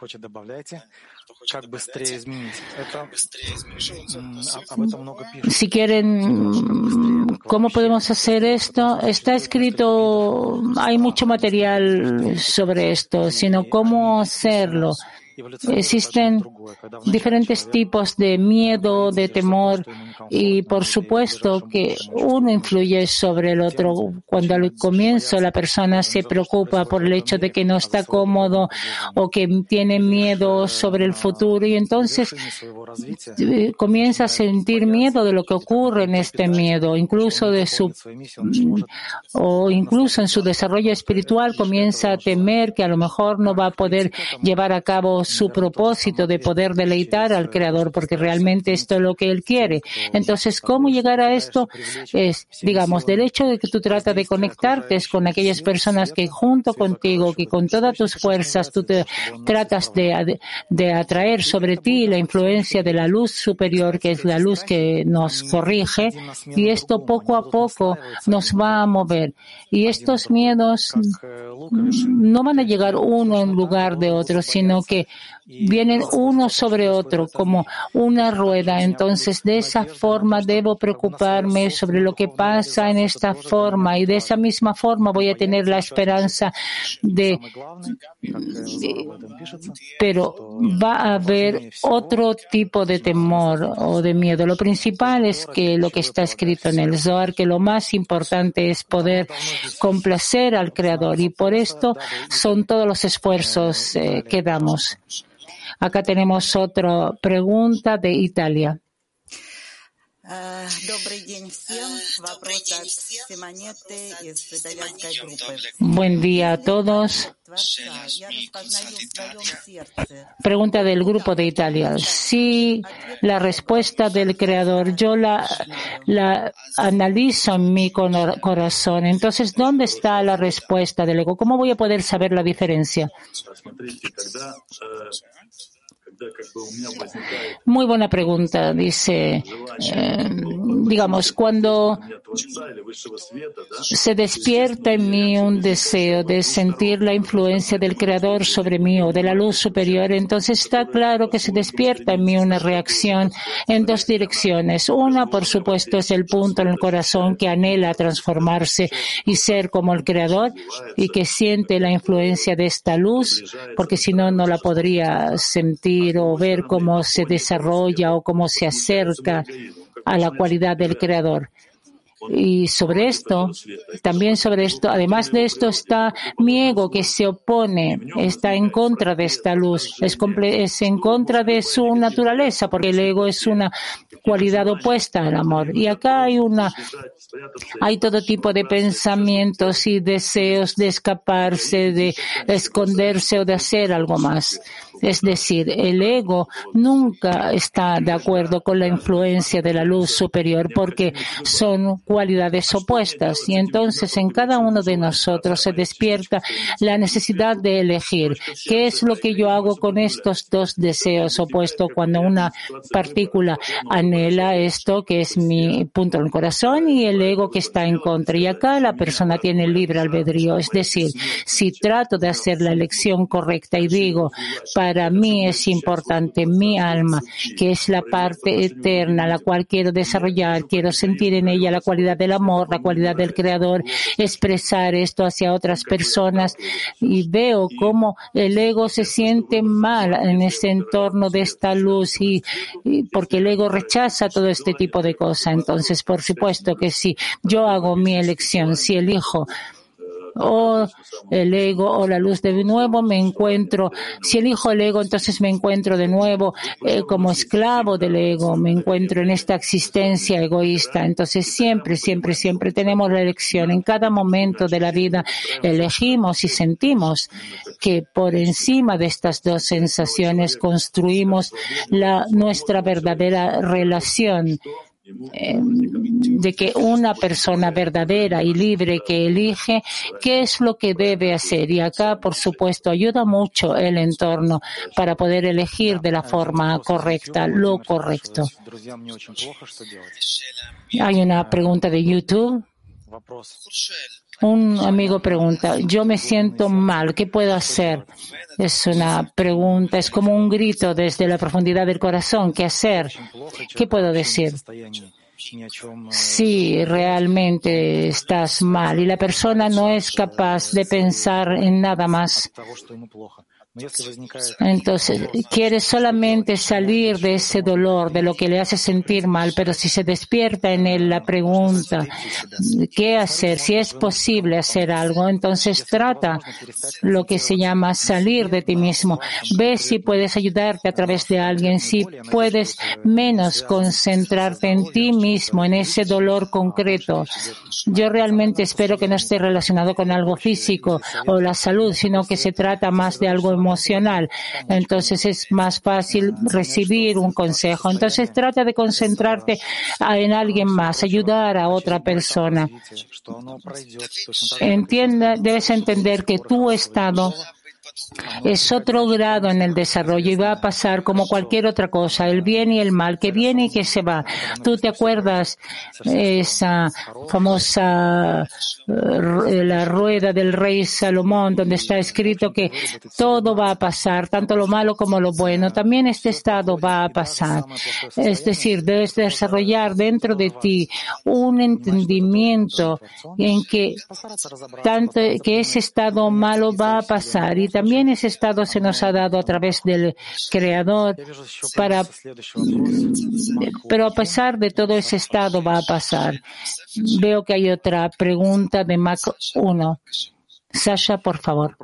Si quieren, ¿cómo podemos hacer esto? Está escrito, hay mucho material sobre esto, sino cómo hacerlo. Existen diferentes tipos de miedo, de temor, y por supuesto que uno influye sobre el otro. Cuando al comienzo la persona se preocupa por el hecho de que no está cómodo o que tiene miedo sobre el futuro, y entonces comienza a sentir miedo de lo que ocurre en este miedo, incluso de su o incluso en su desarrollo espiritual comienza a temer que a lo mejor no va a poder llevar a cabo su propósito de poder deleitar al Creador, porque realmente esto es lo que Él quiere. Entonces, ¿cómo llegar a esto? Es, digamos, del hecho de que tú tratas de conectarte con aquellas personas que junto contigo, que con todas tus fuerzas tú te tratas de, de atraer sobre ti la influencia de la luz superior, que es la luz que nos corrige, y esto poco a poco nos va a mover. Y estos miedos no van a llegar uno en lugar de otro, sino que vienen uno sobre otro como una rueda. Entonces, de esa forma debo preocuparme sobre lo que pasa en esta forma, y de esa misma forma voy a tener la esperanza de, de pero va a haber otro tipo de temor o de miedo. Lo principal es que lo que está escrito en el Zohar, que lo más importante es poder complacer al Creador, y por esto son todos los esfuerzos eh, que damos. Acá tenemos otra pregunta de Italia. Buen día a todos. Pregunta del grupo de Italia. Si la respuesta del Creador yo la, la analizo en mi corazón, entonces ¿dónde está la respuesta del ego? ¿Cómo voy a poder saber la diferencia? Muy buena pregunta. Dice, eh, digamos, cuando se despierta en mí un deseo de sentir la influencia del Creador sobre mí o de la luz superior, entonces está claro que se despierta en mí una reacción en dos direcciones. Una, por supuesto, es el punto en el corazón que anhela transformarse y ser como el Creador y que siente la influencia de esta luz, porque si no, no la podría sentir o ver cómo se desarrolla o cómo se acerca a la cualidad del Creador. Y sobre esto, también sobre esto, además de esto está mi ego que se opone, está en contra de esta luz, es, comple- es en contra de su naturaleza, porque el ego es una cualidad opuesta al amor. Y acá hay una, hay todo tipo de pensamientos y deseos de escaparse, de esconderse o de hacer algo más. Es decir, el ego nunca está de acuerdo con la influencia de la luz superior porque son cualidades opuestas. Y entonces en cada uno de nosotros se despierta la necesidad de elegir qué es lo que yo hago con estos dos deseos opuestos cuando una partícula anhela esto que es mi punto en el corazón y el ego que está en contra. Y acá la persona tiene libre albedrío. Es decir, si trato de hacer la elección correcta y digo, para mí es importante mi alma, que es la parte eterna, la cual quiero desarrollar, quiero sentir en ella la cualidad del amor, la cualidad del Creador, expresar esto hacia otras personas y veo cómo el ego se siente mal en ese entorno de esta luz y, y porque el ego rechaza todo este tipo de cosas. Entonces, por supuesto que si yo hago mi elección, si elijo o el ego o la luz de nuevo, me encuentro, si elijo el ego, entonces me encuentro de nuevo eh, como esclavo del ego, me encuentro en esta existencia egoísta. Entonces siempre, siempre, siempre tenemos la elección. En cada momento de la vida elegimos y sentimos que por encima de estas dos sensaciones construimos la, nuestra verdadera relación. Eh, de que una persona verdadera y libre que elige qué es lo que debe hacer. Y acá, por supuesto, ayuda mucho el entorno para poder elegir de la forma correcta, lo correcto. Hay una pregunta de YouTube. Un amigo pregunta, yo me siento mal, ¿qué puedo hacer? Es una pregunta, es como un grito desde la profundidad del corazón, ¿qué hacer? ¿Qué puedo decir? Si realmente estás mal y la persona no es capaz de pensar en nada más, entonces quiere solamente salir de ese dolor, de lo que le hace sentir mal, pero si se despierta en él la pregunta, ¿qué hacer? Si es posible hacer algo, entonces trata lo que se llama salir de ti mismo. Ve si puedes ayudarte a través de alguien, si puedes menos concentrarte en ti mismo, en ese dolor concreto. Yo realmente espero que no esté relacionado con algo físico o la salud, sino que se trata más de algo emocional. Entonces es más fácil recibir un consejo. Entonces trata de concentrarte en alguien más, ayudar a otra persona. Entienda, debes entender que tu estado es otro grado en el desarrollo y va a pasar como cualquier otra cosa, el bien y el mal, que viene y que se va. ¿Tú te acuerdas esa famosa uh, la rueda del rey Salomón, donde está escrito que todo va a pasar, tanto lo malo como lo bueno? También este estado va a pasar. Es decir, debes desarrollar dentro de ti un entendimiento en que tanto que ese estado malo va a pasar y también También ese estado se nos ha dado a través del Creador para, pero a pesar de todo ese estado va a pasar. Veo que hay otra pregunta de Mac uno. Sasha, por favor.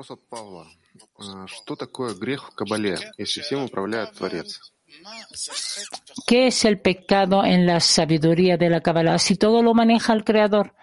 ¿Qué es el pecado en la sabiduría de la Kabbalah? Si todo lo maneja el Creador.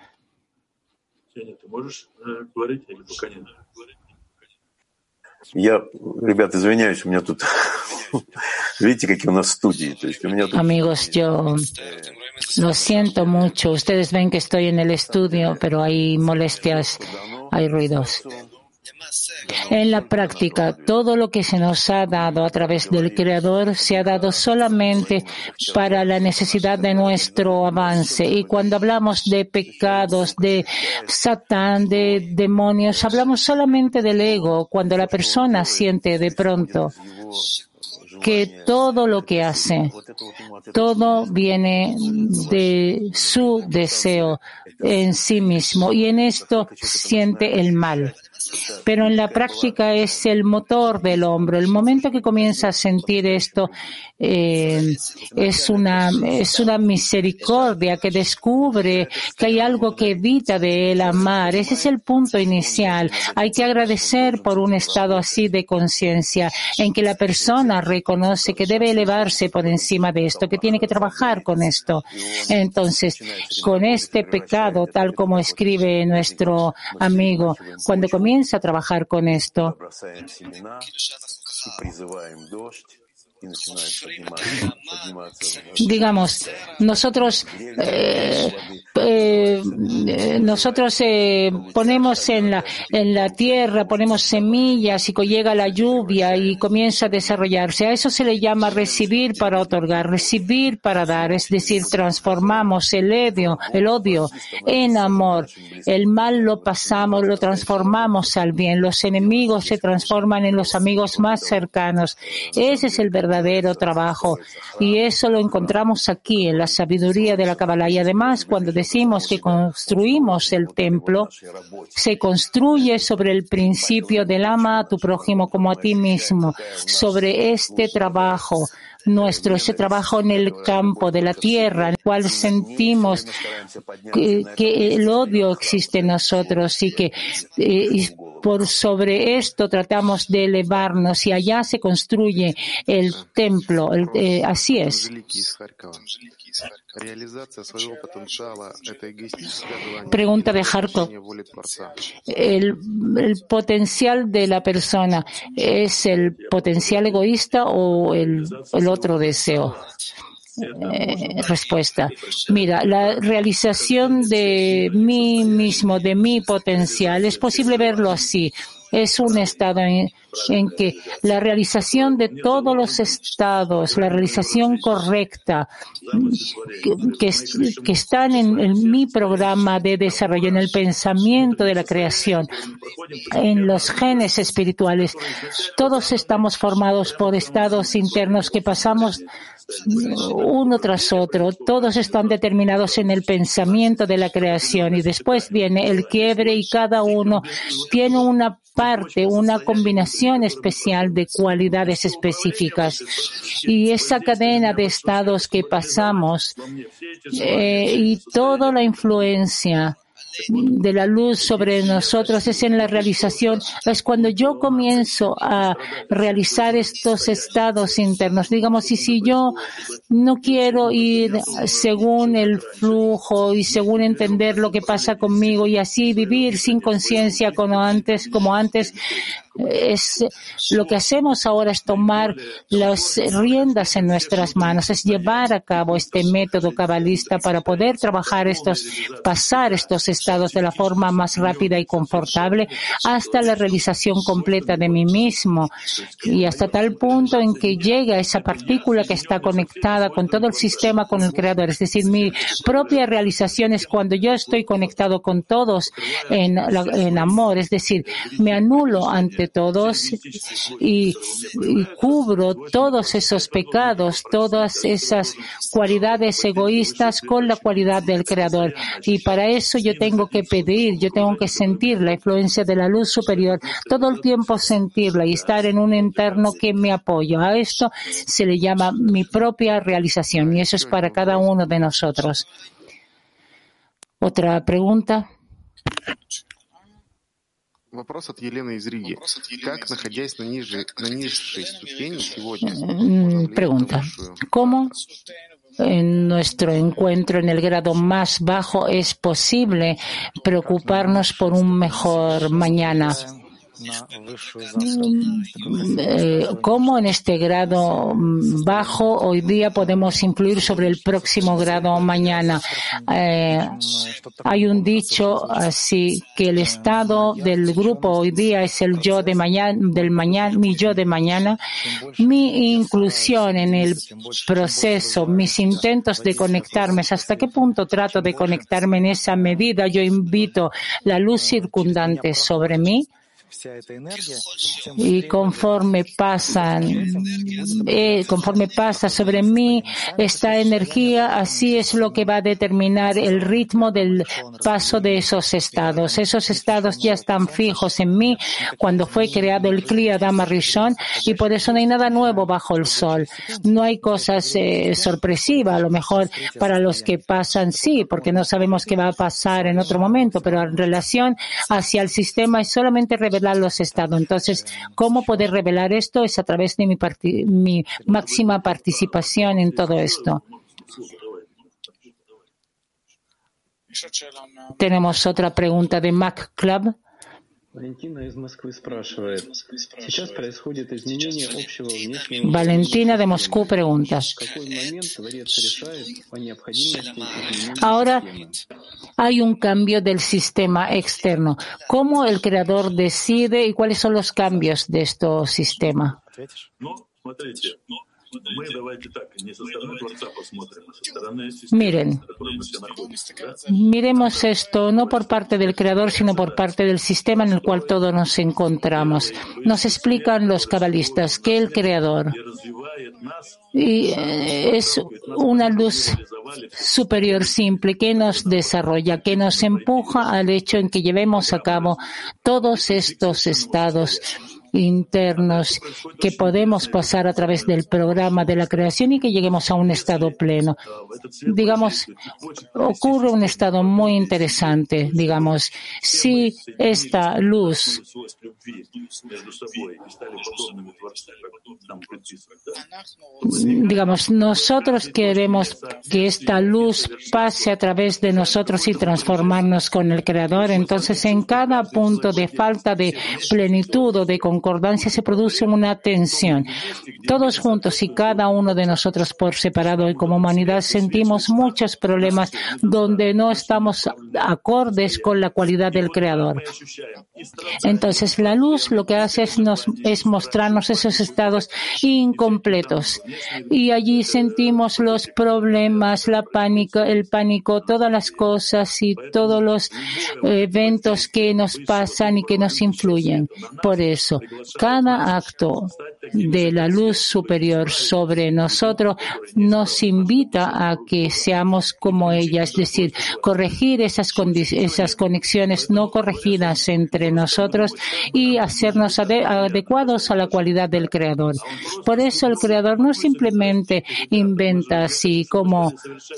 Я, ребята, извиняюсь, у меня тут, видите, какие у нас студии. То есть у меня тут... Amigos, yo lo siento mucho. Ustedes ven que estoy en el estudio, pero hay molestias, hay ruidos. En la práctica, todo lo que se nos ha dado a través del Creador se ha dado solamente para la necesidad de nuestro avance. Y cuando hablamos de pecados, de Satán, de demonios, hablamos solamente del ego. Cuando la persona siente de pronto que todo lo que hace, todo viene de su deseo en sí mismo y en esto siente el mal. pero en la práctica es el motor del hombro. El momento que comienza a sentir esto eh, es una es una misericordia que descubre que hay algo que evita de él amar. Ese es el punto inicial. Hay que agradecer por un estado así de conciencia en que la persona reconoce que debe elevarse por encima de esto, que tiene que trabajar con esto. Entonces, con este pecado, tal como escribe nuestro amigo, cuando comienza a trabajar con esto, digamos, nosotros eh, eh, nosotros eh, ponemos en la en la tierra, ponemos semillas y llega la lluvia y comienza a desarrollarse. A eso se le llama recibir para otorgar, recibir para dar, es decir, transformamos el odio, el odio en amor. El mal lo pasamos, lo transformamos al bien. Los enemigos se transforman en los amigos más cercanos. Ese es el verdadero verdadero trabajo. Y eso lo encontramos aquí en la sabiduría de la Kabbalah. Y además, cuando decimos que construimos el templo, se construye sobre el principio del ama a tu prójimo como a ti mismo, sobre este trabajo nuestro, ese trabajo en el campo de la tierra, en el cual sentimos que, que el odio existe en nosotros y que eh, y por sobre esto tratamos de elevarnos y allá se construye el templo. El, eh, así es. Pregunta de Harkov. El, el potencial de la persona, ¿es el potencial egoísta o el, el otro deseo? Eh, respuesta. Mira, la realización de mí mismo, de mi potencial, es posible verlo así. Es un estado en, en que la realización de todos los estados, la realización correcta que, que, que están en, en mi programa de desarrollo, en el pensamiento de la creación, en los genes espirituales, todos estamos formados por estados internos que pasamos uno tras otro. Todos están determinados en el pensamiento de la creación y después viene el quiebre y cada uno tiene una parte, una combinación especial de cualidades específicas. Y esa cadena de estados que pasamos eh, y toda la influencia de la luz sobre nosotros es en la realización, es cuando yo comienzo a realizar estos estados internos. Digamos, y si yo no quiero ir según el flujo y según entender lo que pasa conmigo y así vivir sin conciencia como antes, como antes, es lo que hacemos ahora es tomar las riendas en nuestras manos, es llevar a cabo este método cabalista para poder trabajar estos, pasar estos estados de la forma más rápida y confortable hasta la realización completa de mí mismo y hasta tal punto en que llega esa partícula que está conectada con todo el sistema, con el Creador. Es decir, mi propia realización es cuando yo estoy conectado con todos en, en amor, es decir, me anulo ante todos y, y cubro todos esos pecados, todas esas cualidades egoístas con la cualidad del Creador. Y para eso yo tengo que pedir, yo tengo que sentir la influencia de la luz superior, todo el tiempo sentirla y estar en un entorno que me apoya. A esto se le llama mi propia realización y eso es para cada uno de nosotros. Otra pregunta. Вопрос от Елены из Риги. Как, находясь на нижней, на низшей ступени, сегодня Pregunta. ¿Cómo en nuestro encuentro en el grado más bajo es posible preocuparnos por un mejor mañana? ¿Cómo en este grado bajo hoy día podemos influir sobre el próximo grado mañana? Eh, hay un dicho así que el estado del grupo hoy día es el yo de mañana, del mañana, mi yo de mañana. Mi inclusión en el proceso, mis intentos de conectarme, ¿hasta qué punto trato de conectarme en esa medida? Yo invito la luz circundante sobre mí. y conforme pasan, eh, conforme pasa sobre mí esta energía, así es lo que va a determinar el ritmo del paso de esos estados. Esos estados ya están fijos en mí cuando fue creado el Kli Adam Rishon, y por eso no hay nada nuevo bajo el sol. No hay cosas eh, sorpresivas, a lo mejor para los que pasan sí, porque no sabemos qué va a pasar en otro momento, pero en relación hacia el sistema es solamente revelar los estados. Entonces, ¿cómo poder revelar esto? Es a través de mi, parti- mi máxima participación en todo esto. Tenemos otra pregunta de Mac Club. Valentina de Moscú pregunta: ahora hay un cambio del sistema externo. ¿Cómo el creador decide y cuáles son los cambios de este sistema? Miren, miremos esto no por parte del Creador, sino por parte del sistema en el cual todos nos encontramos. Nos explican los cabalistas que el Creador y, eh, es una luz superior simple que nos desarrolla, que nos empuja al hecho en que llevemos a cabo todos estos estados internos que podemos pasar a través del programa de la creación y que lleguemos a un estado pleno. Digamos, ocurre un estado muy interesante, digamos, si esta luz, digamos, nosotros queremos que esta luz pase a través de nosotros y transformarnos con el Creador, entonces en cada punto de falta de plenitud o de concordancia se produce una tensión. Todos juntos y cada uno de nosotros por separado y como humanidad sentimos muchos problemas donde no estamos acordes con la cualidad del Creador. Entonces la luz lo que hace es, nos, es mostrarnos esos estados incompletos y allí sentimos los problemas, la pánica, el pánico, todas las cosas y todos los eventos que nos pasan y que nos influyen. Por eso, cada acto de la luz superior sobre nosotros nos invita a que seamos como ella, es decir, corregir esas, esas conexiones no corregidas entre nosotros y hacernos ade adecuados a la cualidad del Creador. Por eso el Creador no simplemente inventa así como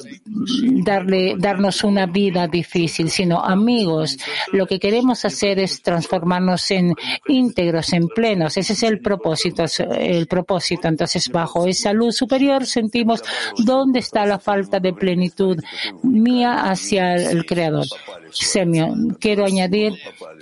darle, darnos una vida difícil, sino amigos, lo que queremos hacer es transformarnos en íntegros, en plenos. Ese es el propósito, el propósito. Entonces, bajo esa luz superior sentimos dónde está la falta de plenitud mía hacia el Creador. Semio, quiero añadir,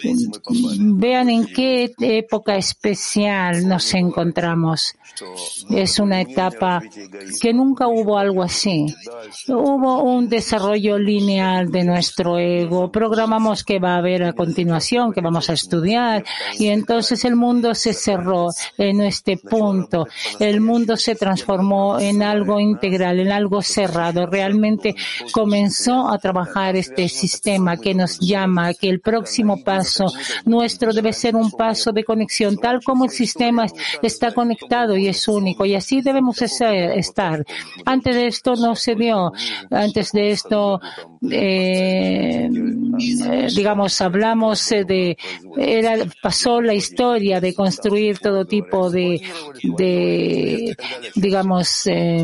vean en qué época especial nos encontramos. Es una etapa que nunca hubo algo así. Hubo un desarrollo lineal de nuestro ego. Programamos que va a haber a continuación, que vamos a estudiar, y entonces el mundo se cerró en este punto. El mundo se transformó en algo integral, en algo cerrado. Realmente comenzó a trabajar este sistema que nos llama que el próximo paso nuestro debe ser un paso de conexión, tal como el sistema está conectado y es único, y así debemos ser, estar. Antes de esto no se dio. Antes de esto, eh, digamos, hablamos de, era, pasó la historia de construir todo tipo de, de digamos, eh,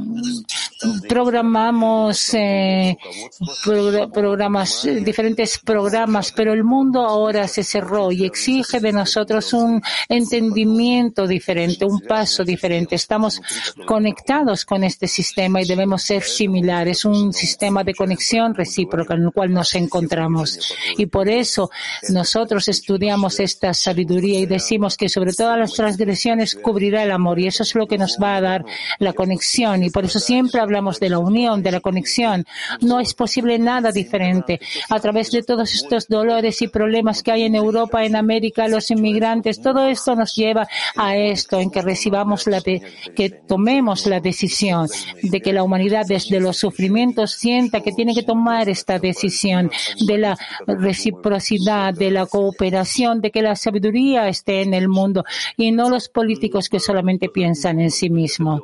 programamos eh, pro, programas, diferentes programas, pero el mundo ahora se cerró y exige de nosotros un entendimiento diferente, un paso diferente. Estamos conectados con este sistema y debemos ser similares, un sistema de conexión recíproca en el cual nos encontramos. Y por eso nosotros estudiamos esta sabiduría y decimos que sobre todas las transgresiones cubrirá el amor, y eso es lo que nos va a dar la conexión. Y por eso siempre hablamos de la unión, de la conexión. No es posible nada diferente. A través de todos estos dolores y problemas que hay en Europa, en América, los inmigrantes, todo esto nos lleva a esto, en que recibamos la de, que tomemos la decisión de que la humanidad desde los sufrimientos sienta que tiene que tomar esta decisión de la reciprocidad, de la cooperación, de que la sabiduría esté en el mundo y no los políticos que solamente piensan en sí mismos.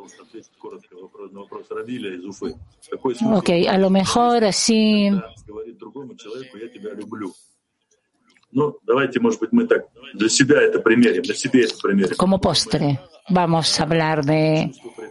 Ok, a lo mejor así. Como postre, vamos a hablar de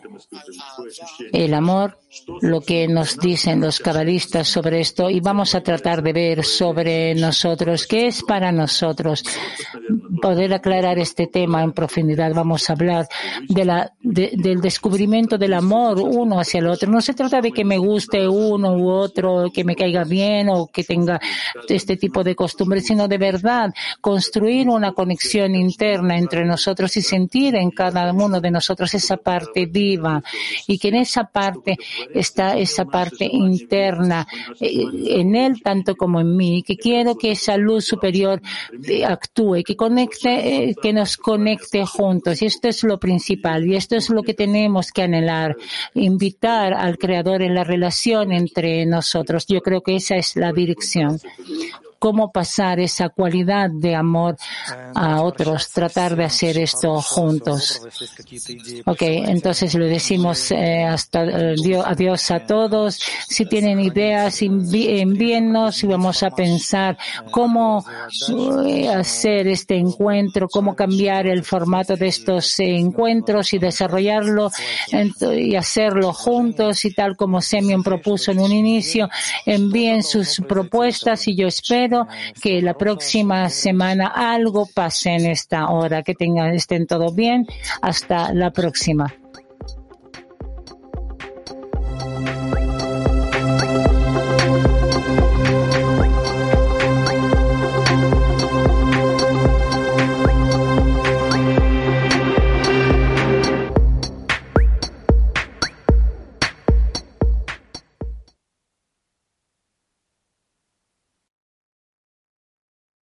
el amor, lo que nos dicen los cabalistas sobre esto, y vamos a tratar de ver sobre nosotros, qué es para nosotros, poder aclarar este tema en profundidad. Vamos a hablar de la, de, del descubrimiento del amor uno hacia el otro. No se trata de que me guste uno u otro, que me caiga bien o que tenga este tipo de costumbres, sino de verdad construir una conexión interna entre nosotros y sentir en cada uno de nosotros esa parte viva, y que en esa parte está esa parte interna, eh, en él tanto como en mí, que quiero que esa luz superior eh, actúe, que conecte, eh, que nos conecte juntos. Y esto es lo principal, y esto es lo que tenemos que anhelar, invitar al Creador en la relación entre nosotros. Yo creo que esa es la dirección. Cómo pasar esa cualidad de amor a otros, tratar de hacer esto juntos. Ok, entonces le decimos eh, hasta eh, adiós a todos. Si tienen ideas, envíennos y vamos a pensar cómo eh, hacer este encuentro, cómo cambiar el formato de estos eh, encuentros y desarrollarlo y hacerlo juntos, y tal como Semyon propuso en un inicio. Envíen sus propuestas y yo espero que la próxima semana algo pase en esta hora, que tengan, estén todo bien. Hasta la próxima.